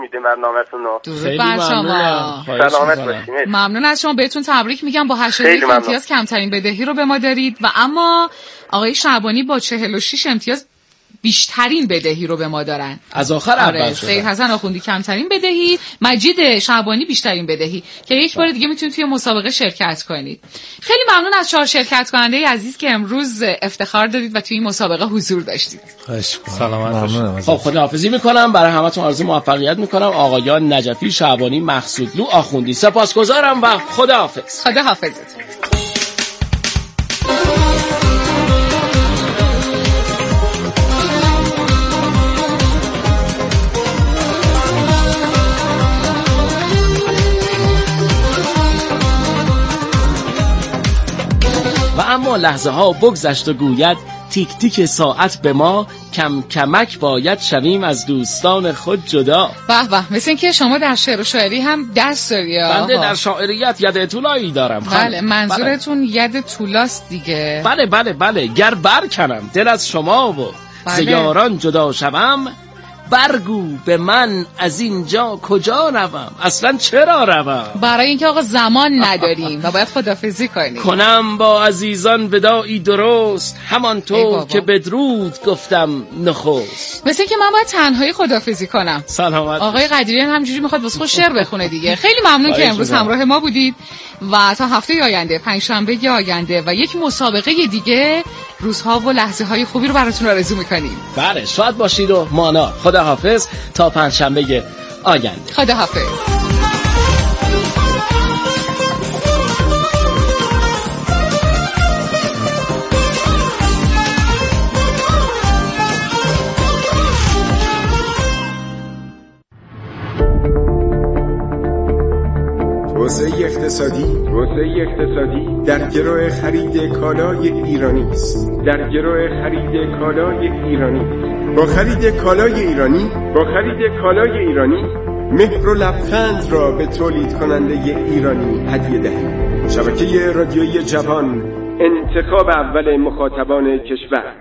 میده برنامه‌تون رو. درود بر شما. سلامت باشید. ممنون از شما، بهتون تبریک میگم با 81 امتیاز کمترین بدهی رو به ما دارید و اما آقای شعبانی با 46 امتیاز بیشترین بدهی رو به ما دارن. از آخر اول شده. سید حسن آخوندی کمترین بدهی، مجید شعبانی بیشترین بدهی که یک بار دیگه میتونید توی مسابقه شرکت کنید. خیلی ممنون از 4 شرکت کننده عزیز که امروز افتخار دادید و توی این مسابقه حضور داشتید. سلامت باشید. خب خداحافظی میکنم، برای همتون آرزوی موفقیت میکنم. آقایان نجفی، شعبانی، مقصودلو، آخوندی سپاسگزارم و خداحافظ. خداحافظتون. و اما لحظه ها بگذشت و گوید تیک تیک ساعت به ما، کم کمک باید شویم از دوستان خود جدا. به به، مثل این که شما در شعر و شاعری هم دست داری. بنده در شاعریت ید طولایی دارم. بله، منظورتون ید طولاست دیگه. بله بله بله، گر برکنم دل از شما و زیاران جدا شوم، برگو به من از اینجا کجا روم، اصلا چرا روم؟ برای اینکه آقا زمان نداریم و باید خداحافظی کنیم. کنم با عزیزان وداعی درست، همانطور که بدرود گفتم نخست. مثل که من باید تنهایی خداحافظی کنم. سلامت. آقای قدیریان همجوری میخواد واسه خود شعر بخونه دیگه. خیلی ممنون که امروز همراه ما بودید و تا هفته آینده، پنجشنبه آینده و یک مسابقه دیگه، روزها و لحظه های خوبی رو براتون آرزو میکنیم. بله، شاد باشید و مانا. خداحافظ تا پنجشنبه آینده. خداحافظ. توسعه اقتصادی در گرو خرید کالای ایرانی است. با خرید کالای ایرانی مهر و لبخند را به تولید کننده ایرانی هدیه دهید. شبکه رادیویی جوان، انتخاب اول مخاطبان کشور.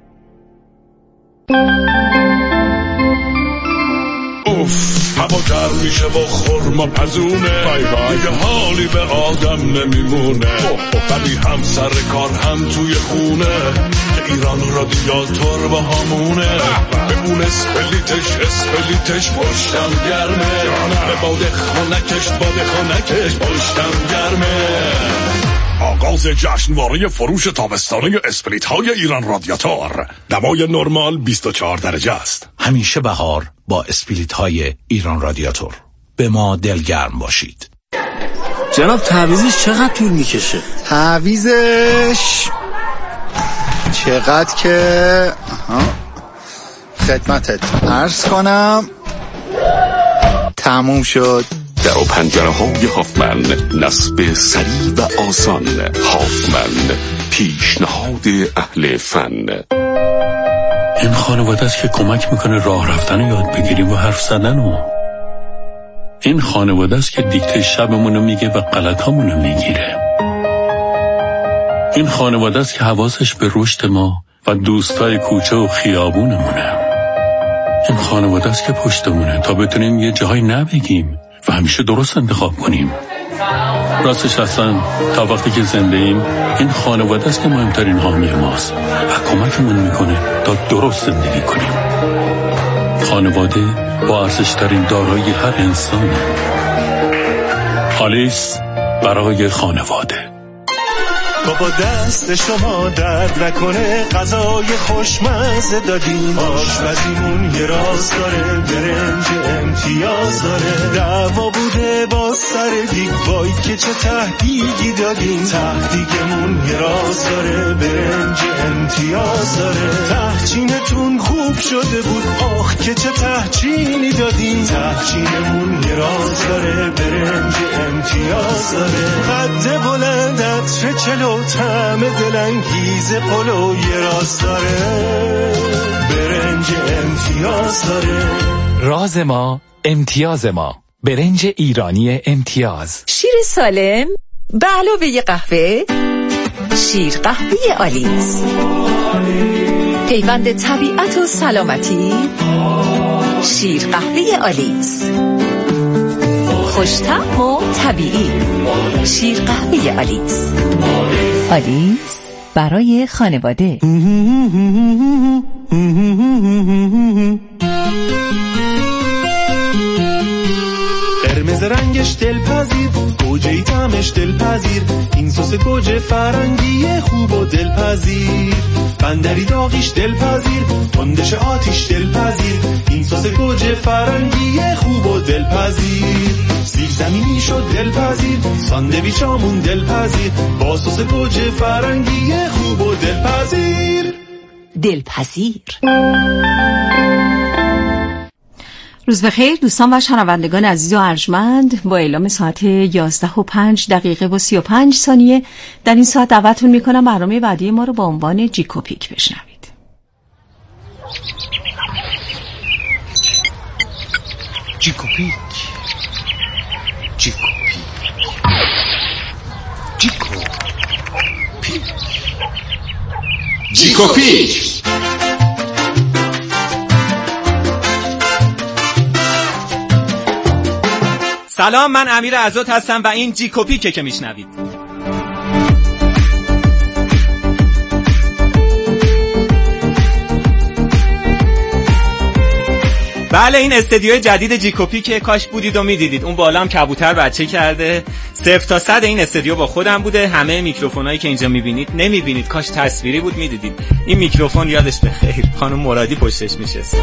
هوا گرم میشه و خرما پزونه، دیگه حالی به آدم نمیمونه، ولی هم سر کار هم توی خونه، ایران رادیاتور با همونه، به اون اسپلیتش پشتم گرمه، به باد خانکش پشتم گرمه. آغاز جشنواره فروش تابستانه اسپلیت های ایران رادیاتور. دمای نرمال 24 درجه است. همیشه بهار با اسپلیت های ایران رادیاتور. به ما دلگرم باشید. جناب، تعویضش چقدر طول میکشه؟ تعویضش چقدر که خدمتت عرض کنم تموم شد. در و پنجره های هافمن، نصب سریع و آسان. هافمن، پیشنهاد اهل فن. این خانواده است که کمک میکنه راه رفتن رو یاد بگیریم و حرف زدن رو. این خانواده است که دیکته شبمونو میگه و غلطامونو میگیره. این خانواده است که حواسش به رشد ما و دوستای کوچه و خیابونمونه. این خانواده است که پشتمونه تا بتونیم یه جایی نبگیم و همیشه درست انتخاب کنیم. راستش اصلا تا وقتی که زنده ایم، این خانواده است که مهمترین حامی ماست و کمکمون میکنه تا درست زندگی کنیم. خانواده با ارزشترین دارایی هر انسانه. آلیس برای خانواده. بابا دست شما درد نکنه، غذای خوشمزه دادیم، آشپزیمون یه راز داره، برنج امتیاز داره، دعوا بوده با سر دیگ، وای که چه تهدیگی دادیم، تهدیگمون یه راز داره، برنج امتیاز داره، تهچینتون خوب شده بود، آخ که چه تهچینی دادیم، تهچینمون یه راز داره، برنج امتیاز داره، قد بلندت چه چلو طعم دلانگیز پلو یه راز داره، برنج امتیاز داره. راز ما امتیاز ما، برنج ایرانی امتیاز. شیر سالم به علاوه قهوه، شیر قهوه آلیس، پیوند طبیعت و سلامتی شیر قهوه آلیس، خوش‌طعم و طبیعی. شیر قهوه آلیس. آلیس برای خانواده. قرمز رنگش دلپذیر، گوجه‌ای طعمش دلپذیر، این سس گوجه فرنگی خوب و دلپذیر. بندری داغیش دلپذیر، تندش آتیش دلپذیر، این سس گوجه فرنگی خوب و دلپذیر. سیب زمینی شد دلپذیر، ساندویچامون دلپذیر، با سس گوجه فرنگی خوب و دلپذیر. دلپذیر. روز بخیر دوستان و شنوندگان عزیز و ارجمند. با اعلام ساعت 11:05 و 35 ثانیه در این ساعت دعوتتون میکنم برنامه بعدی ما رو با عنوان جیکوپیک بشنوید. جیکوپیک، جیکوپیک، جیکوپیک، جیکوپیک. سلام، من امیر عزت هستم و این جیکوپیکه که میشنوید. بله، این استدیوی جدید جیکوپیکه، کاش بودید و میدیدید. اون بالا هم کبوتر بچه کرده. 0 تا 100 این استدیو با خودم بوده. همه میکروفونایی که اینجا میبینید نمیبینید، کاش تصویری بود میدیدید. این میکروفون یادش بخیر، خانم مرادی پشتش میشست.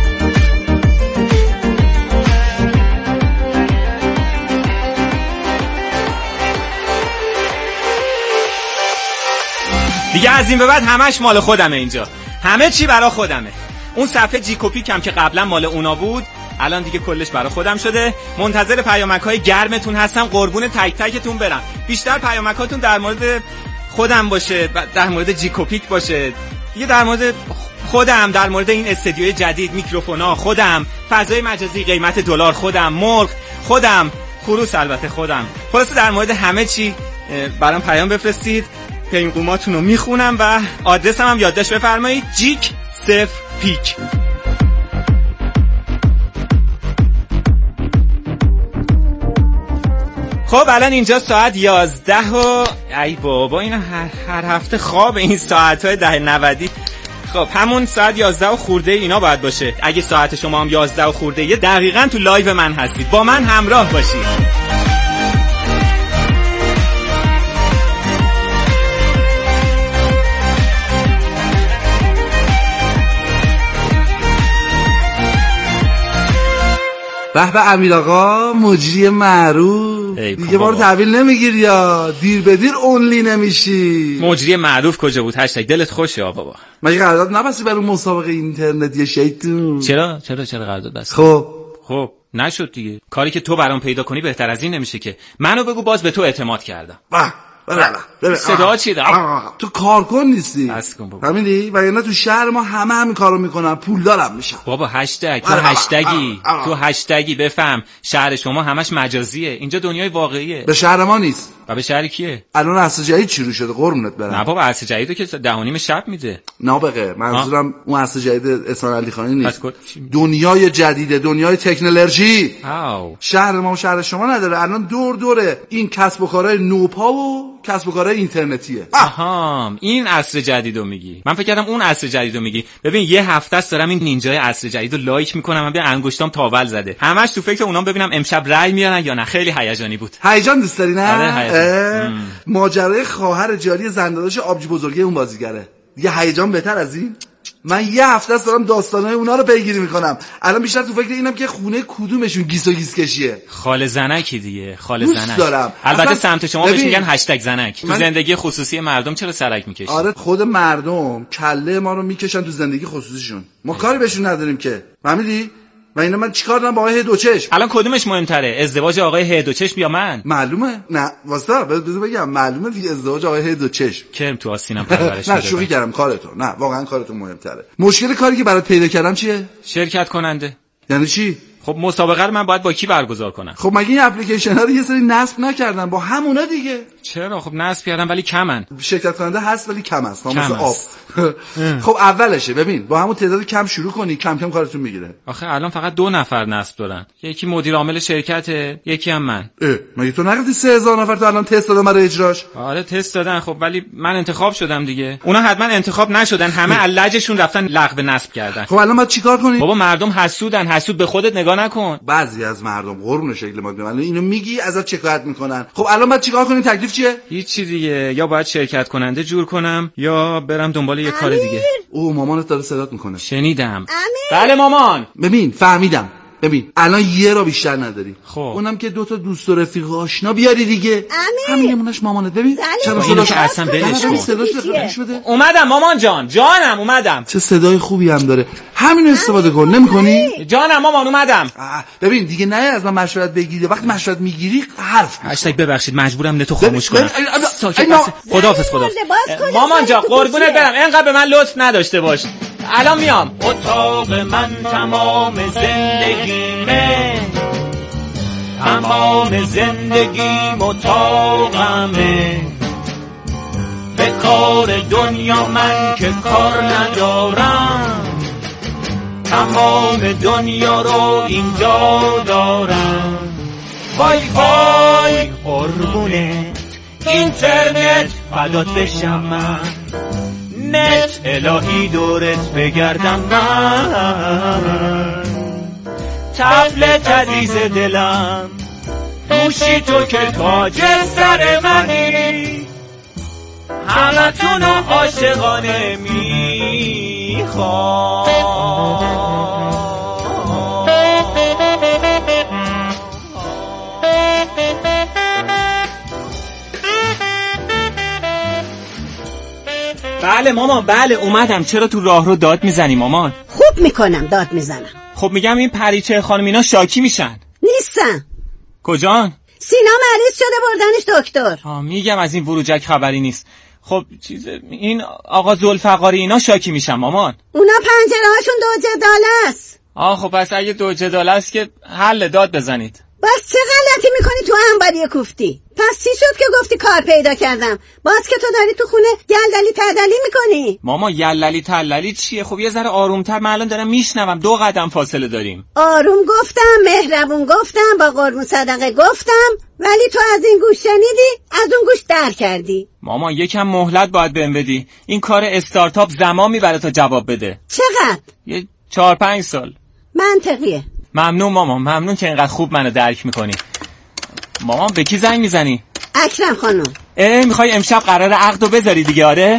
دیگه از این به بعد همش مال خودمه اینجا، همه چی برا خودمه. اون صفحه جیکوپیک هم که قبلا مال اونا بود الان دیگه کلش برا خودم شده. منتظر پیامک‌های گرمتون هستم، قربون تک تکتون برم. بیشتر پیامکاتون در مورد خودم باشه، در مورد جیکوپیک باشه، دیگه در مورد خودم، در مورد این استدیوی جدید، میکروفونا خودم، فضای مجازی، قیمت دلار خودم، مرغ خودم، خروس البته خودم. خلاصه در مورد همه چی برام پیام بفرستید، پیغاماتون رو میخونم و آدرسم هم یادداشت بفرمایید: جیک 0 پیک. خب الان اینجا ساعت 11 و ای بابا اینا هر هفته خواب این ساعت‌های 10:90. خب همون ساعت 11 و خورده اینا باید باشه. اگه ساعت شما هم 11 و خورده یه دقیقاً تو لایو من هستید، با من همراه باشید. به به امیر آقا، مجری معروف، دیگه ما رو تحویل نمیگیری یا دیر به دیر اونلی نمیشی؟ مجری معروف کجا بود؟ هشتگ دلت خوشه یا بابا؟ مگه قرارداد نبستی برای مسابقه اینترنتی شیطون؟ چرا قرارداد بستی؟ خب نشد دیگه. کاری که تو برام پیدا کنی بهتر از این نمیشه که. منو بگو، باز به تو اعتماد کردم. صدا چی دارم؟ تو کارکن نیستی، فهمیدی؟ و یعنی تو شهر ما همین کارو میکنن، پولدارم میشن. بابا هشتگ، تو هشتگی بفهم. شهر شما همش مجازیه، اینجا دنیای واقعیه. به شهر ما نیست. و به شهر کیه؟ الان اصل جدید شروع شده، قربونت برم. نه بابا، اصل جدیدو که 10:30 شب میده. نابغه، منظورم اون اصل جدید احسان علی خانی نیست. دنیای جدیده، دنیای تکنولوژی. شهر ما و شهر شما نداره. الان دوره این کسب و کارهای نوپا و کسب و کارهای اینترنتیه. این عصر جدیدو میگی. من فکر کردم اون عصر جدیدو میگی. ببین یه هفته است دارم این نینجای عصر جدیدو لایک میکنم، من به انگشتام تاول زده. همش تو فکر اونام ببینم امشب رای میارن یا نه. خیلی هیجانی بود. هیجان دوست داری نه؟ آره ماجرای خواهر جاری زنداداش آبجی بزرگی اون بازیگره. دیگه هیجان بهتر از این؟ من یه هفته است دارم داستانای اونا رو پیگیری میکنم. الان بیشتر تو فکر اینم که خونه کدومشون گیس و گیس کشیه. خاله زنکی دیگه، خاله زنک. البته اصلا سمت شما بهش میگن هشتگ زنک. تو زندگی خصوصی مردم چرا سرک میکشی؟ آره خود مردم کله ما رو میکشن تو زندگی خصوصیشون. ما کاری بهشون نداریم که. فهمیدی؟ و اینا من چیکار دارم با آقای هدوچشم؟ الان کدومش مهمتره، ازدواج آقای هدوچشم یا من؟ معلومه. نه واسه بگم معلومه دیگه، ازدواج آقای هدوچشم. کرم تو آسینم پرورش نه شوخی کردم، کارتو. نه واقعا کارتو مهمتره. مشکل کاری که برات پیدا کردم چیه؟ شرکت کننده. یعنی چی؟ خب مسابقه رو من باید با کی برگزار کنم؟ خب مگه این اپلیکیشن ها رو یه سری نصب نکردن با همونا دیگه؟ چرا؟ خب نصب کردن ولی کمن. شرکت کننده هست ولی کم است، مثل آب. خب اولشه ببین، با همون تعداد کم شروع کنی، کم کم کارتون میگیره. آخه الان فقط 2 نفر نصب دارن، یکی مدیر عامل شرکته، یکی هم من. مگه تو نگفتی 3000 نفر تو الان تست دادن برای اجراش؟ آره تست دادن، خب ولی من انتخاب شدم دیگه. اونا حتما انتخاب نشدن، همه علجشون رفتن لغو نصب کردن. خب الان باید چیکار کنی؟ بابا مردم حسودن، حسود به خودت نگاه نکن. بعضی از مردم قربون شکل ما میمونن، اینو میگی ازت شکایت میکنن. خب الان باید چیکار کنی؟ تکلیف چیه؟ هیچ چیز دیگه، یا باید شرکت کننده جور کنم یا برم دنبال یه کار دیگه. او مامانت داره صدات میکنه. شنیدم. بله مامان. ببین فهمیدم. ببین الان یه را بیشتر نداری. خب اونم که 2 تا دوست و رفیق آشنا بیاری دیگه. همین نمونهش مامانت. ببین چرا صداش اصلا بلش کن. اومدم مامان جان، جانم اومدم. چه صدای خوبی هم داره. همین استفاده کن. نمی‌کنی؟ جانم مامان اومدم. ببین دیگه نه از من مشورت بگیری، وقتی مشورت میگیری حرف. هشتگ ببخشید مجبورم نتو خاموش کنم. خداحافظ. مامان جان قربونت برم، اینقدر به من لطف نداشته باش. الان میام. اتاق من تمام زندگیمه، تمام زندگیم اتاقمه، به کار دنیا من که کار ندارم، تمام دنیا رو اینجا دارم. وای وای قربونت اینترنت فدات بشم من، نت الهی دورت بگردم من، طفلت عزیز دلم، دوشی تو که تاج سر منی، همتونو عاشقانه میخوام. بله مامان بله اومدم. چرا تو راه رو داد میزنی مامان؟ خوب میکنم داد میزنم. خب میگم این پریچه خانم اینا شاکی میشن. نیستن. کجان؟ سینا مریض شده بردنش دکتر. میگم از این وروجک خبری نیست. خب این آقا ذوالفقاری اینا شاکی میشن مامان. اونا پنجرهاشون 2 جداله است. خب پس اگه 2 جداله است که حل داد بزنید. بس چه غلطی میکنی تو انباری کوفتی؟ پس چی شد که گفتی کار پیدا کردم؟ باز که تو داری تو خونه یلدلی تدلی میکنی. ماما یلدلی تدلی چیه؟ خب یه ذره آرومتر، من الان دارم میشنوم. 2 قدم فاصله داریم. آروم گفتم، مهربون گفتم، با قربون صدقه گفتم، ولی تو از این گوش شنیدی، از اون گوش در کردی. ماما یکم مهلت باید بهم بدی. این کار استارتاپ زمان میبره تا جواب بده. چقدر؟ یه 4-5 سال. منطقیه. ممنون مامان، ممنون که اینقدر خوب منو درک میکنی. مامان به کی زنگ میزنی؟ اکرم خانم. میخوای امشب قرار عقدو بذاری دیگه؟ آره؟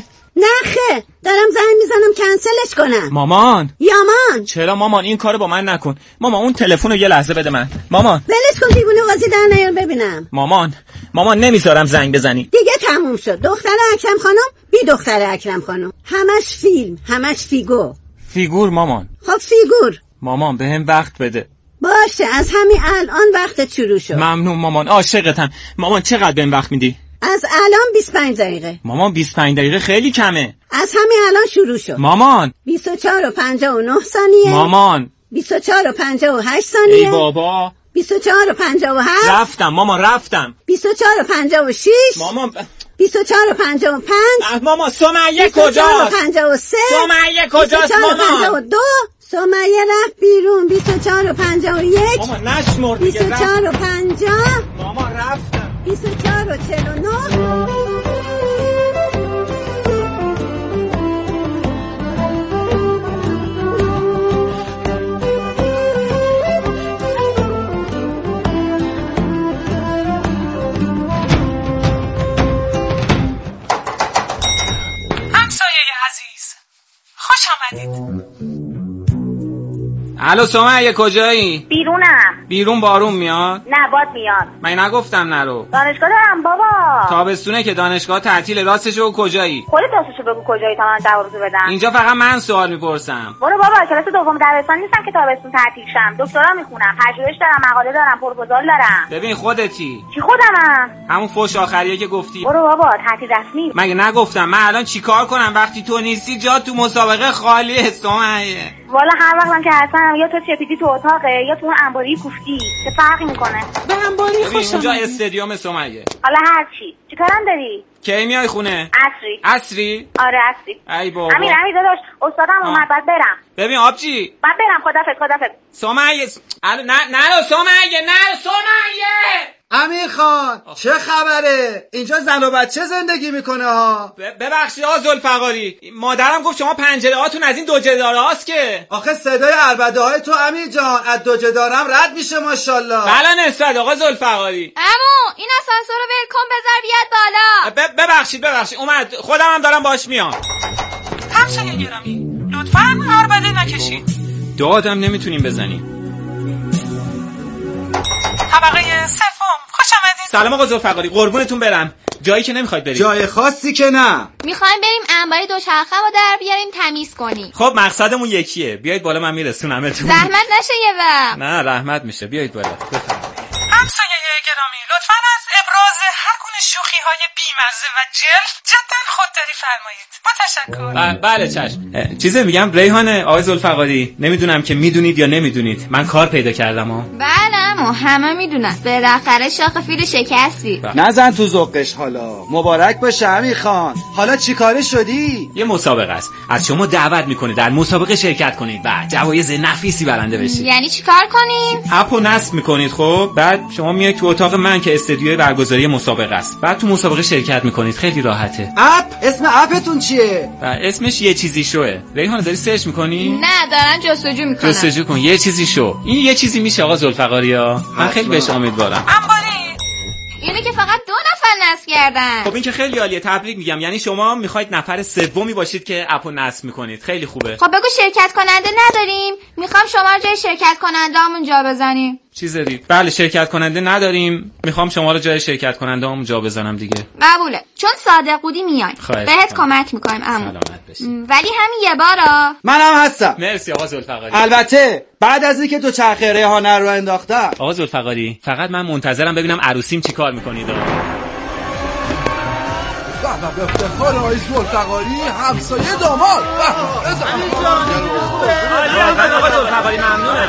نه دارم زنگ میزنم کنسلش کنم. مامان. یامان. چرا مامان این کارو با من نکن. مامان اون تلفن رو یه لحظه بده من. مامان ولش کن، دیوونه بازی در نیار ببینم. مامان نمیذارم زنگ بزنی. دیگه تموم شد. دختر اکرم خانم بی دختر اکرم خانم، همش فیلم، همش فیگور مامان. خب فیگور. مامان بهم وقت بده. باشه از همین الان وقتت شروع شد. ممنون مامان، عاشقتم. مامان چقدر بهم وقت میدی؟ از الان 25 دقیقه. مامان 25 دقیقه خیلی کمه. از همین الان شروع شد. مامان 24 و 59 ثانیه. مامان 24 و 58 ثانیه. ای بابا 24 و 57. رفتم مامان رفتم. 24 و 56. مامان 24 و 55. مامان سمیه کجاست؟ 24 و 53. سمیه کجاست مامان؟ 52. سمیه رفت بیرون. 24 و 51. مامان نشمر دیگه. 24 و 50. مامان رفتم. 24 و 49. خوش آمدید. الو سمیه کجایی؟ بیرونم. بیرون بارون میاد؟ نه باد میاد. من نگفتم نرو. دانشگاه دارم بابا. تابستونه که دانشگاه تعطیل. راستشو کجایی؟ خودت راستشو بگو کجایی تا من جوابشو بدم. اینجا فقط من سوال میپرسم. برو بابا، کلاس دوم دبستان نیستم که تابستون تعطیل شم. دکترا میخونم، پژوهش دارم، مقاله دارم، پروپوزال دارم. ببین خودتی. چی خودمم؟ همون فوش آخریه که گفتی. برو بابا، تعطیل رسمی. مگه نگفتم؟ من الان چیکار کنم وقتی تو نیستی؟ جا تو مسابقه خالیه سمیه. والا هر وقتم که هستم یا تو چپیدی تو اتاقه یا تو اون انباری کوفتی، چه فرقی میکنه؟ به انباری خوشم. اونجا استادیوم سمیه. حالا هر چی. چیکارم داری؟ کی میای خونه؟ عصری. عصری؟ آره عصری. ای بابا. امیر داداش استادم اومد بعد برم. ببین آبجی. بعد برم خدافظ. سمیه نه سمیه. امیر خان چه خبره؟ اینجا زن و بچه زندگی میکنه ها. ببخشید آقا ذوالفقاری، مادرم گفت شما پنجره هاتون از این دو جداره هاست که. آخه صدای عربده های تو امیر جان از دو جدارم رد میشه ماشاءالله. بله نسبت آقا ذوالفقاری. عمو این آسانسور رو ول کن بذار بیاد بالا. ببخشید اومد، خودم هم دارم باش میام. همسایه گرامی لطفاً عربده نکشید. دادم نمیتونیم بزنیم. طبقه سوم خوش آمدید. سلام آقا ذوالفقاری، قربونتون برم. جایی که نمیخواید برید؟ جای خاصی که نه. میخوایم بریم انباری دوچرخه رو در بیاریم تمیز کنیم. خب مقصدمون یکیه، بیایید بالا من میرسونمتون. زحمت نشه یه وقت. نه رحمت میشه، بیایید بالا. همسایه گرامی لطفاً از ابراز هر گونه شوخی‌های بی‌مزه و جلف جدا خودداری فرمایید. با تشکر. بله چشم. چیزی میگم ریحانه آقای ذوالفقاری، نمیدونم که میدونید یا نمیدونید، من کار پیدا کردم ها. بله اما همه میدونن بالاخره شاخ فیل شکستی. نزن تو ذوقش حالا. مبارک باشه امیر خان. حالا چی کاره شدی؟ یه مسابقه است، از شما دعوت میکنه در مسابقه شرکت کنید و جوایز نفیسی برنده بشید. یعنی چیکار کنیم؟ اپو نصب میکنید. خب بعد شما میایید تو اتاق من که استودیوی برگزاری مسابقه است، بعد تو مسابقه شرکت میکنید. خیلی راحته. اپ اسم اپتون چیه؟ اسمش یه چیزی شوه. ریحانه داری سرچ میکنی؟ نه دارم جستجو میکنم. جستجو کن یه چیزی شو. این یه چیزی میشه آقا ذوالفقاریا، من خیلی بهش امیدوارم. اینه که فقط 2 نفر نصب کردن. خب این که خیلی عالیه، تبریک میگم. یعنی شما میخواید نفر سومی باشید که اپو نصب میکنید. خیلی خوبه. خب بگو شرکت کننده نداریم، میخوام شما رو جای شرکت کننده همون جا بزنیم. چیز دید؟ بله شرکت کننده نداریم، میخوام شما رو جای شرکت کننده همون جا بزنم دیگه. قبوله، چون صادق بودی میایم بهت کمک میکنیم عمو. ولی همین یه بارا. منم هستم. مرسی آقا ذوالفقاری. البته بعد از اینکه تو چرخه ریحانه رو انداختم. آقا ذوالفقاری فقط من منتظرم ببینم عروسیم چیکار میکنید. به افتخار آقای ذوالفقاری همسایه داماد. آقا ذوالفقاری ممنونم.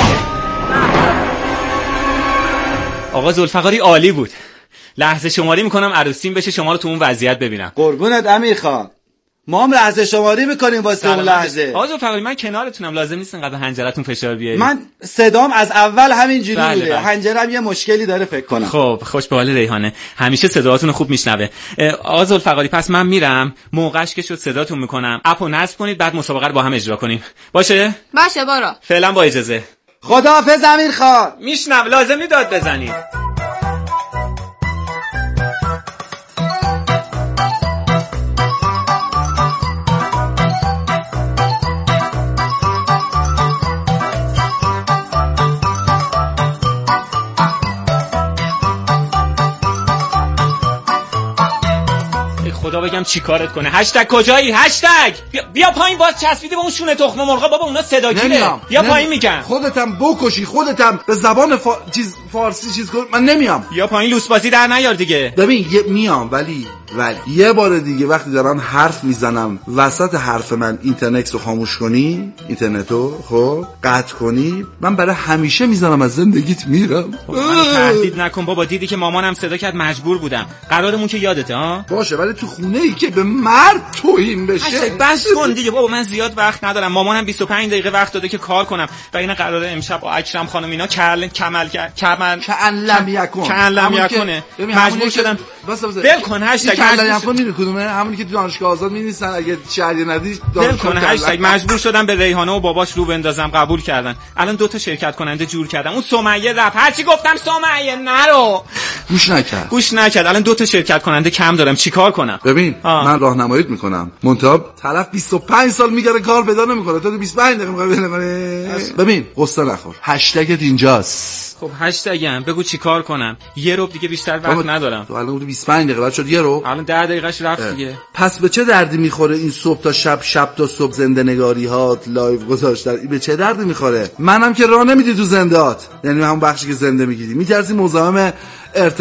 آقا ذوالفقاری عالی بود. لحظه شماری میکنم عروسیم بشه شما رو تو اون وضعیت ببینم. قربونت امیر خان. ما هم لحظه شماری میکنیم واسه اون لحظه. آقا ذوالفقاری من کنارتونم، لازم نیست انقدر حنجرتون فشار بیارید. من صدام از اول همینجوری بوده. حنجرم یه مشکلی داره فکر کنم. خب خوش به حال ریحانه، همیشه صداتون رو خوب میشنوه. آقا ذوالفقاری پس من میرم، موقعش که شد صداتون میکنم، اپو نصب کنید بعد مسابقه رو با هم اجرا کنیم. باشه برو. فعلا با اجازه. خداحافظ امیر خان. میشنم، لازم نیست داد بزنید. خدا بگم چی کارت کنه. هشتگ کجایی؟ هشتگ بیا پایین. باز چسبیدی به اون شونه تخم مرغ. بابا اونا صداگیره. بیا پایین میگم. خودتم بکشی، خودتم به زبان فارسی چیز کن. من نمیام. بیا پایین لوس بازی در نیار دیگه. ببین میام ولی یه بار دیگه وقتی دارم حرف میزنم وسط حرف من اینترنت رو خاموش کنی، اینترنتو خب قطع کنی، من برای همیشه میزنم از زندگیت میرم. منو تهدید نکن بابا، دیدی که مامانم صدا کرد مجبور بودم. قرارمون که یادته ها؟ باشه ولی تو خونه ای که به مرد توهین بشه بس کن دیگه بابا. من زیاد وقت ندارم، مامانم 25 دقیقه وقت داده که کار کنم و اینا قراره امشب با اکرم خانم اینا لم یکن مجبور شدم. ول کن هشتگ کدومه؟ همونی که تو دانشگاه آزاد می‌نویسن اگه شهریه ندی ول کن هشتگ. مجبور شدم به ریحانه و باباش رو بندازم، قبول کردن. الان 2 تا شرکت کننده جور کردم. اون سمیه رفت، هرچی گفتم سمیه نرو گوش نکرد. الان 2 تا شرکت کننده کم دارم، چیکار کنم؟ ببین من راهنماییت میکنم. منتها طرف 25 سال میگره کار پیدا نمیکنه، تو 25 دقیقه میخوای بنویسی. ببین قصه نخور، هشتگت اینجاست. خب هشتگم بگو چیکار کنم. یه ربع دیگه بیشتر وقت ندارم. تو الان 25 دقیقه بعد شد یه ربع، الان 10 دقیقه‌اش رفت دیگه. پس به چه دردی میخوره این صبح تا شب تا صبح زنده نگاری هات لایو گذاشتن؟ به چه دردی میخوره؟ منم که راه نمیدی تو زندهات، یعنی همون بخشی که زنده میگیری میترسی مزاحم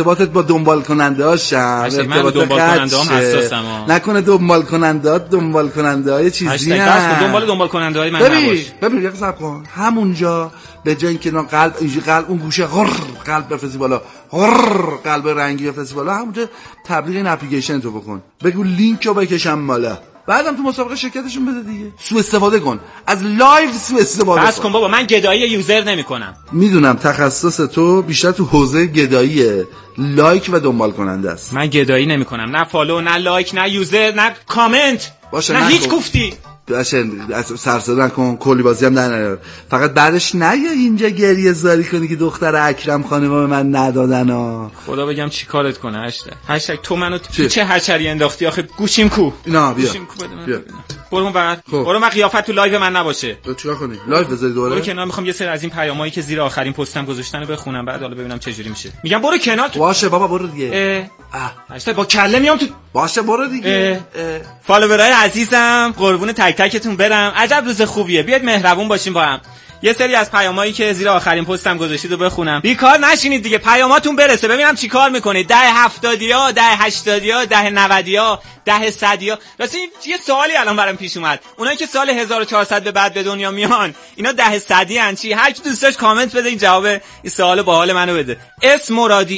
ارتباطت با دنبال کننده هاشم، ارتباط دنبال کننده هم حساسم نکنه دنبال کننده های چیزی نه، دنبال کننده های من نباش. ببین یک صبر کن، همونجا به جای اینکه قلب اون گوشه قلب بفرستی بالا، قلب رنگی بفرستی بالا، همونجا تبلیغ این اپلیکیشن تو بکن، بگو لینک رو بکشم بالا، بعدم تو مسابقه شرکتشون بده دیگه. سوء استفاده کن از لایو، سوء استفاده بس کن بابا. من گدایی یوزر نمی‌کنم. میدونم تخصص تو بیشتر تو حوزه گدایی لایک و دنبال کننده است. من گدایی نمی‌کنم، نه فالو، نه لایک، نه یوزر، نه کامنت، نه هیچ گفتی. باشه سرسده نکن، کلی بازی هم نه، فقط بعدش نیا اینجا گریه زاری کنی که دختر اکرم خانم به من ندادن ها. خدا بگم چی کارت کنه. هشتگ تو منو چه هرچری انداختی آخه. گوشیم کو؟ نه بیا برو بعد برو من قیافت تو لایو من نباشه. تو چیکار کنی؟ لایو بذاری دوباره؟ برو کنار، میخوام یه سری از این پیامایی که زیر آخرین پستم گذاشتن رو بخونم، بعد حالا ببینم چه جوری میشه. میگم برو کنار. باشه بابا برو دیگه. هشتگ با کله میام تو. باشه برو دیگه. فالوورای عزیزم قربون تک تکتون برم. عجب روز خوبیه، بیاید مهربون باشیم با هم. یه سری از پیامایی که زیر آخرین پستم گذاشتید رو بخونم. بیکار نشینید دیگه، پیاماتون برسه ببینم چی کار میکنید. 1070یا، 1080یا، 1090یا، 10-100یا. راستی یه سوالی الان برام پیش اومد. اونایی که سال 1400 به بعد به دنیا میان، اینا 10-100 ان چی؟ هر کی دوست داشت کامنت بده این جواب این سوال باحال منو بده. اسم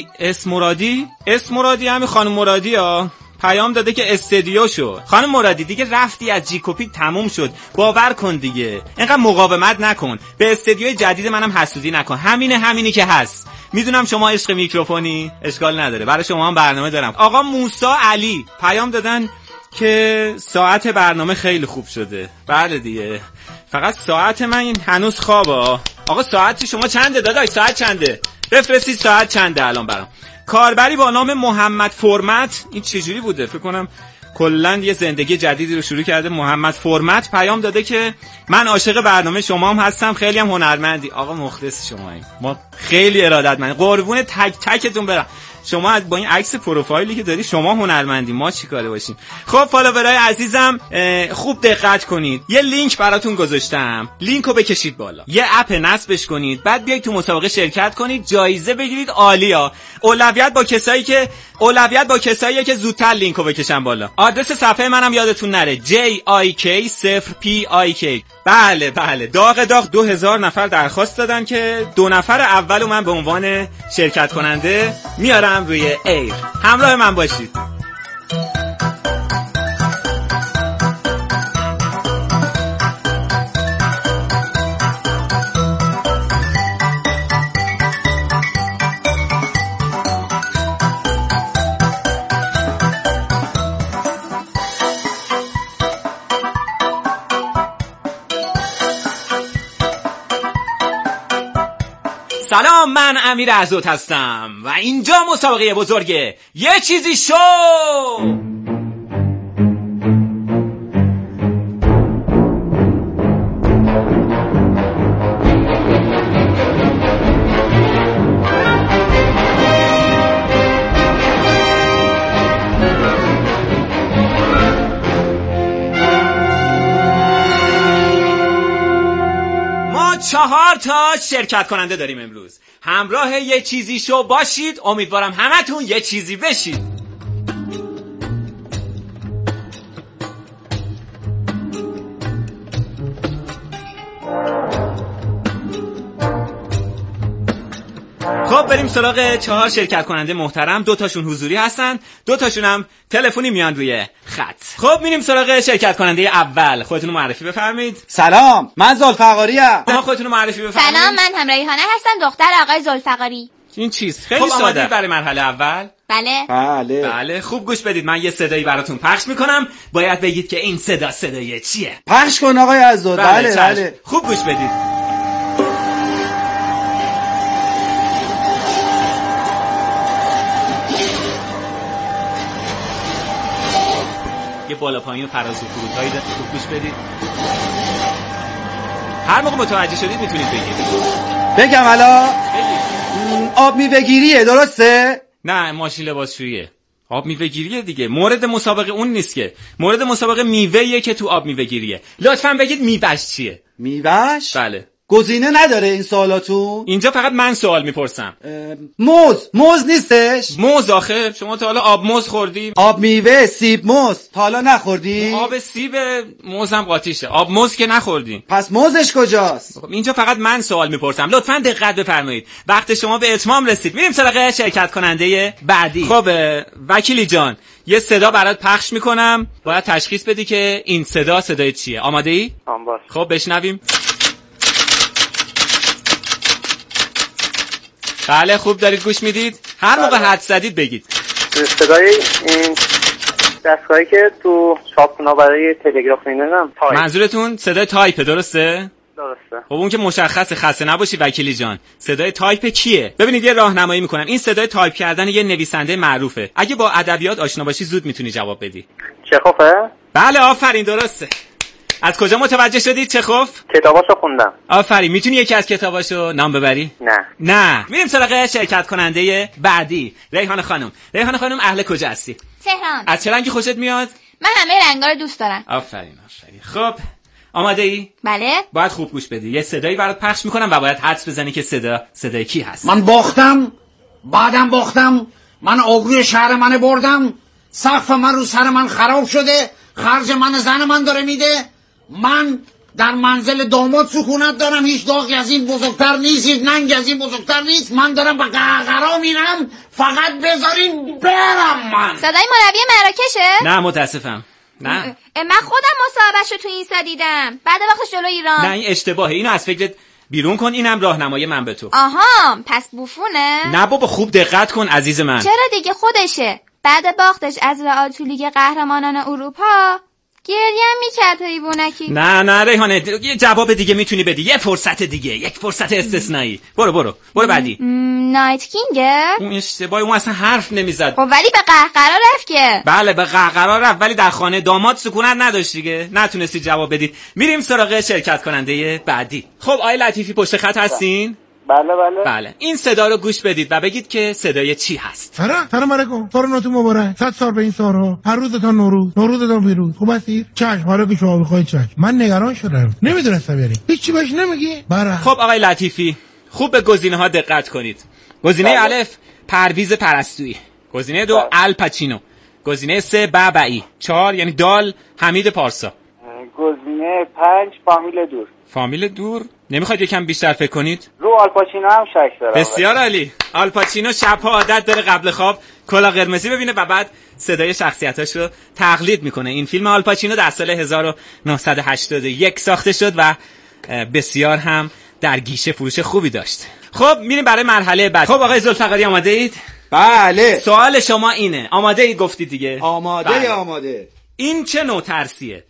مرادی همین خانم مرادی ها پیام داده که استدیو شو. خانم مرادی دیگه رفتی از جیکوپی تموم شد، باور کن دیگه، اینقدر مقاومت نکن، به استدیوی جدید منم حسودی نکن، همینی که هست. میدونم شما عشق میکروفونی، اشکال نداره، برای شما هم برنامه دارم. آقا موسی علی پیام دادن که ساعت برنامه خیلی خوب شده. بله دیگه، فقط ساعت من هنوز خوابه. آقا ساعت شما چنده داداش؟ ساعت چنده؟ بفرستید ساعت چنده الان برام. کاربری با نام محمد فرمت، این چجوری بوده؟ فکر کنم کلن یه زندگی جدیدی رو شروع کرده. محمد فرمت پیام داده که من عاشق برنامه شما هم هستم، خیلی هم هنرمندی. آقا مخلص شماییم، ما خیلی ارادتمندیم، قربون تک تکتون برم. شما با این عکس پروفایلی که داری شما هنرمندی، ما چیکاره باشیم؟ خب فالوورای عزیزم خوب دقت کنید، یه لینک براتون گذاشتم، لینکو بکشید بالا، یه اپ نصبش کنید، بعد بیاید تو مسابقه شرکت کنید، جایزه بگیرید. عالیه. اولویت با کساییه که زودتر لینکو بکشن بالا. آدرس صفحه منم یادتون نره، JIK0PIK. بله داغ 2000 نفر درخواست دادن که 2 نفر اولو من به عنوان شرکت کننده میارم روی ایر. همراه من باشید. سلام، من امیر عزوت هستم و اینجا مسابقه بزرگه یه چیزی شو. ما 4 تا شرکت کننده داریم امروز. همراه یه چیزی شو باشید، امیدوارم همتون یه چیزی بشید. خب بریم سراغ 4 شرکت کننده محترم. 2 تاشون حضوری هستن، 2 تاشون هم تلفنی میان روی خط. خب میریم سراغ شرکت کننده اول. خودتون رو معرفی بفرمایید. سلام، من ذوالفقاری ام. شما خودتون رو معرفی بفرمایید. سلام، من همراهیانه هستم، دختر آقای ذوالفقاری. این چیز خیلی ساده برای مرحله اول. بله خوب گوش بدید، من یه صدایی براتون پخش میکنم، باید بگید که این صدای چیه. پخش کن آقای عزوت. بله. خوب گوش بدید. یه بالا پایین و فراز و فرودهایی داره، خوب گوش بدید. هر موقع متوجه شدید میتونید بگید. بگم الان آب میوه‌گیریه، درسته؟ نه، ماشین لباسشوییه. آب میوه‌گیریه دیگه، مورد مسابقه اون نیست که، مورد مسابقه میوه‌ایه که تو آب میوه‌گیریه. لطفاً بگید میوه‌اش چیه؟ میوه‌اش؟ بله. گزینه نداره این سوالاتون؟ اینجا فقط من سوال میپرسم. موز نیستش؟ موز آخه شما تا حالا آب موز خوردی؟ آب میوه، سیب موز تا حالا نخوردی؟ آب سیب موز هم قاطیشه، آب موز که نخوردی. پس موزش کجاست؟ اینجا فقط من سوال میپرسم، لطفاً دقت بفرمایید. وقت شما به اتمام رسید، میریم سراغ شرکت کننده بعدی. خب وکیلی جان، یه صدا برات پخش میکنم، باید تشخیص بدی که این صدا صدای چیه. آماده ای؟ خب بشنویم. بله خوب دارید گوش میدید؟ هر موقع حد زدید بگید. صدای این دستگاهی که تو چاپخونا برای تلگراف می‌نویسم تایپ. منظورتون صدای تایپ درسته؟ درسته. خب اون که مشخصه، خسته نباشی وکیلی جان. صدای تایپ کیه؟ ببینید یه راهنمایی میکنم. این صدای تایپ کردن یه نویسنده معروفه. اگه با ادبیات آشنا باشی زود میتونی جواب بدی. چخوفه؟ بله آفرین درسته. از کجا متوجه شدید چخوف؟ کتاباشو خوندم. آفرین. میتونی یکی از کتاباشو نام ببری؟ نه. میریم سراغ شرکت کننده بعدی. ریحانه خانم اهل کجا هستی؟ تهران. از چه رنگی خوشت میاد؟ من همه رنگا رو دوست دارم. آفرین. خب آماده ای؟ بله. باید خوب گوش بدی. یه صدایی برات پخش میکنم و باید حدس بزنی که صدای کی هست. من باختم، بعدم باختم، من آبروی شهر من بردم، سقف من رو سر من خراب شده، خرج من زن من داره میده، من در منزل داماد سکونت دارم، هیچ داغی از این بزرگتر نیست، هیچ ننگی از این بزرگتر نیست، من دارم به قهقرا میرم، فقط بذارین برم. من صدای مربی مراکشه؟ نه متاسفم. نه من خودم مصاحبهشو تو اینستا دیدم بعد وقتش جلو ایران. نه این اشتباهه، اینو از فکرت بیرون کن. اینم راهنمای من به تو. آها پس بوفونه؟ نه بابا خوب دقت کن عزیز من. چرا دیگه خودشه. بعد باختش از رئال تو لیگ قهرمانان اروپا گریه میکرد حیوانکی. نه ریحانه یه جواب دیگه میتونی بدی، یه فرصت دیگه، یک فرصت استثنایی. برو بعدی. نایت کینگه؟ اون اشتباهی، اون اصلا حرف نمیزد. خب ولی به قهقرا رفت که. بله به قهقرا رفت ولی در خانه داماد سکونت نداشت دیگه، نتونستی جواب بدید. میریم سراغ شرکت کننده بعدی. خب آقای لطیفی پشت خط هستین؟ بله. این صدا رو گوش بدید و بگید که صدای چی هست. سلام علیکم. سال مبارک. 100 سال به این سالها. هر روزتون نوروزتون پیروز. خوب هستی؟ چشم. حالا که شما بخواید چشم. من نگران شدم. نمیدونستم یعنی. هیچی بهش نمیگی؟ بله. خب آقای لطیفی خوب به گزینه‌ها دقت کنید. گزینه الف پرویز پرستویی. گزینه دو الپاچینو. گزینه سه بابایی. 4 یعنی دال حمید پارسا. گزینه 5 فامیل دور. نمیخواید یکم بیشتر فکر کنید؟ رو آلپاچینو هم شک دارم. بسیار عالی. آلپاچینو شب‌ها عادت داره قبل خواب کلاه قرمزی ببینه و بعد صدای شخصیتاش رو تقلید میکنه. این فیلم آلپاچینو در سال 1981 ساخته شد و بسیار هم در گیشه فروش خوبی داشت. خب میریم برای مرحله بعد. خب آقای ذوالفقاری آماده اید؟ بله. سوال شما اینه. آماده اید گفتی دیگه؟ آماده. این چه نوع ترسیه؟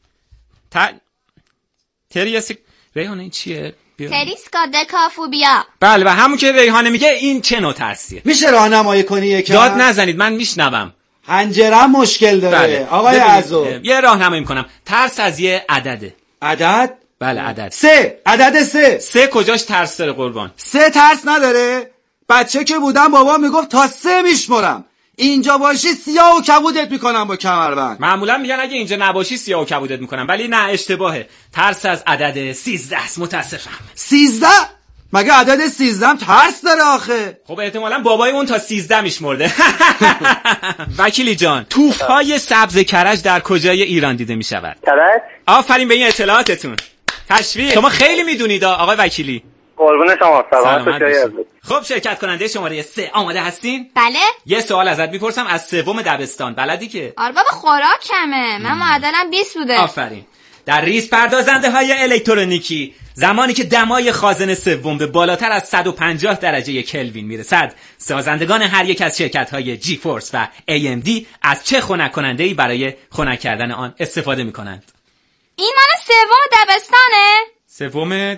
ریحانه این چیه؟ تریسکا دکافوبیا. بله و همون که ریحانه میگه این چه نوع ترسیه؟ میشه راهنمایی کنی یکم؟ داد نزنید من میشنوم. حنجره‌ام مشکل داره. بله. آقای عزو یه راهنمایی میکنم. ترس از یه عدده. عدد؟ بله عدد. 3. عدد 3. 3 کجاش ترس داره قربان؟ 3 ترس نداره؟ بچه که بودم بابا میگفت تا 3 میشمرم. اینجا باشی سیاه و کبودت میکنم با کمربند. معمولا میگن اگه اینجا نباشی سیاه و کبودت میکنم، ولی نه اشتباهه. ترس از عدد 13 است. متاسفم. 13؟ مگه عدد 13 هم ترس داره آخه؟ خب احتمالاً بابای اون تا 13 میشمرده. وکیلی جان توف‌های سبز کرج در کجای ایران دیده میشود؟ کرج. آفرین به این اطلاعاتتون. تشویق. شما خیلی میدونید آقای وکیلی. قربون شما. سلامت باشید. خب شرکت کننده شماره 3 آماده هستین؟ بله. یه سوال ازت میپرسم از سوم دبستان. بلدی که؟ آره بابا خوراک کمه. من معدلم 20 بوده. آفرین. در ریز پردازنده های الکترونیکی زمانی که دمای خازن سوم به بالاتر از 150 درجه کلوین میرسد، سازندگان هر یک از شرکت های جی فورس و AMD از چه خنک کننده‌ای برای خنک کردن آن استفاده میکنند؟ این مال سوم دبستانه؟ سوم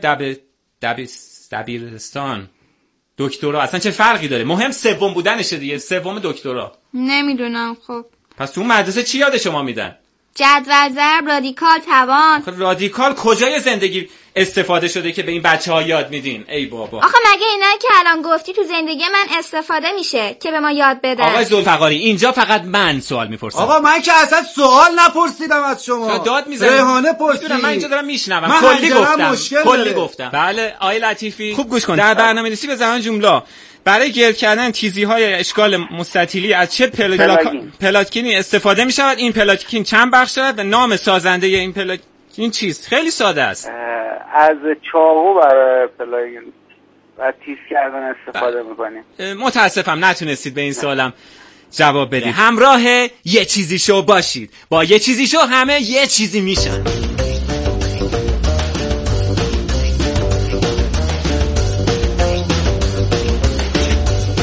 دبیرستان. دکترا اصلا چه فرقی داره؟ مهم سوم بودنشه دیگه. سوم دکترا. نمیدونم. خب پس تو مدرسه چی یاد شما میدن؟ جدول ضرب، رادیکال، توان. رادیکال کجای زندگی استفاده شده که به این بچه‌ها یاد میدین؟ ای بابا. آخه مگه اینایی که الان گفتی تو زندگی من استفاده میشه که به ما یاد بدن؟ آقای ذوالفقاری اینجا فقط من سوال میپرسم. آقا من که اصلا سوال نپرسیدم از شما. داد میزنی. ریحانه پرسید. من اینجا دارم میشنوم. کلی گفتم. بله آقای لطیفی خوب گوش کن. در برنامه‌نویسی به زبان جمله برای گرد کردن تیزی‌های اشکال مستطیلی از چه پلاگینی استفاده می‌شود؟ این پلاگین چند بخش دارد و نام سازنده این پلاگین چیست؟ خیلی ساده است. از چاقو برای پلاگین و تیز کردن استفاده می‌کنیم. متاسفم نتونستید به این سوالم جواب بدید. همراه یه چیزی شو باشید. با یه چیزی شو همه یه چیزی میشن.